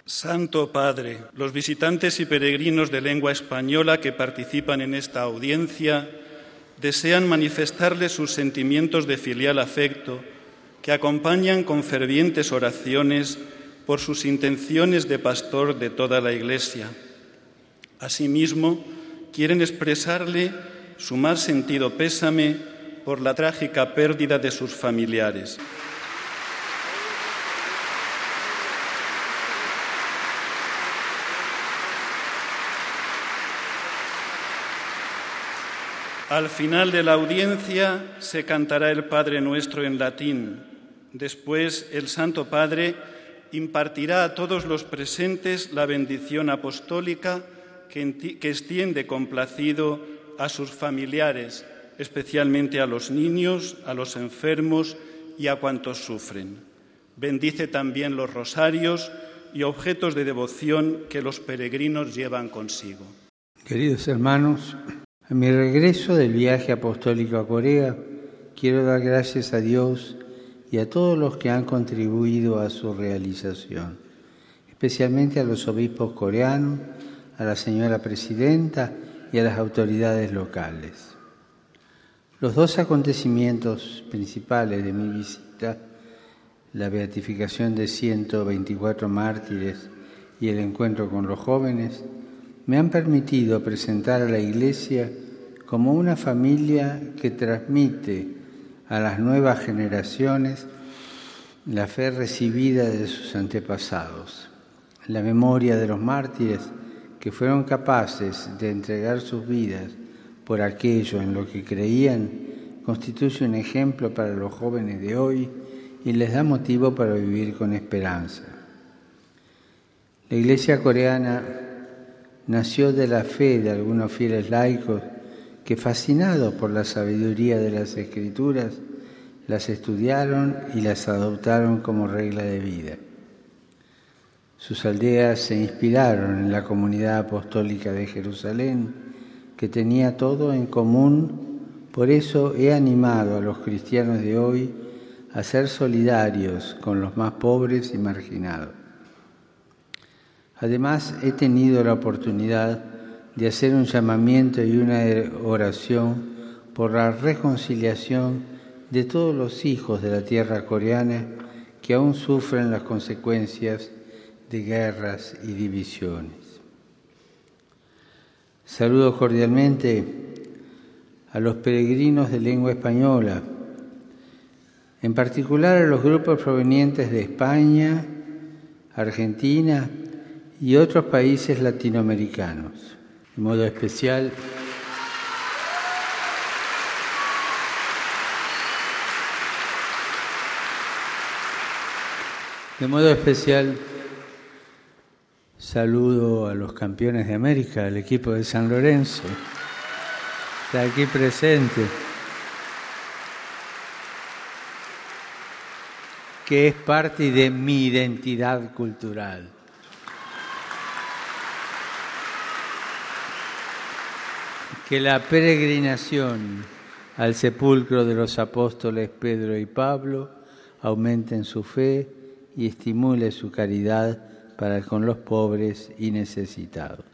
Santo Padre, los visitantes y peregrinos de lengua española que participan en esta audiencia desean manifestarle sus sentimientos de filial afecto, que acompañan con fervientes oraciones por sus intenciones de pastor de toda la Iglesia. Asimismo, quieren expresarle su más sentido pésame por la trágica pérdida de sus familiares. Al final de la audiencia se cantará el Padre Nuestro en latín. Después el Santo Padre impartirá a todos los presentes la bendición apostólica que extiende complacido a sus familiares, especialmente a los niños, a los enfermos y a cuantos sufren. Bendice también los rosarios y objetos de devoción que los peregrinos llevan consigo. Queridos hermanos, a mi regreso del viaje apostólico a Corea, quiero dar gracias a Dios y a todos los que han contribuido a su realización, especialmente a los obispos coreanos, a la señora presidenta y a las autoridades locales. Los dos acontecimientos principales de mi visita, la beatificación de 124 mártires y el encuentro con los jóvenes, me han permitido presentar a la Iglesia como una familia que transmite a las nuevas generaciones la fe recibida de sus antepasados. La memoria de los mártires que fueron capaces de entregar sus vidas por aquello en lo que creían constituye un ejemplo para los jóvenes de hoy y les da motivo para vivir con esperanza. La Iglesia coreana nació de la fe de algunos fieles laicos que, fascinados por la sabiduría de las Escrituras, las estudiaron y las adoptaron como regla de vida. Sus aldeas se inspiraron en la comunidad apostólica de Jerusalén, que tenía todo en común. Por eso he animado a los cristianos de hoy a ser solidarios con los más pobres y marginados. Además, he tenido la oportunidad de hacer un llamamiento y una oración por la reconciliación de todos los hijos de la tierra coreana que aún sufren las consecuencias de guerras y divisiones. Saludo cordialmente a los peregrinos de lengua española, en particular a los grupos provenientes de España, Argentina y otros países latinoamericanos. De modo especial, saludo a los campeones de América, al equipo de San Lorenzo, está aquí presente, que es parte de mi identidad cultural. Que la peregrinación al sepulcro de los apóstoles Pedro y Pablo aumente en su fe y estimule su caridad para con los pobres y necesitados.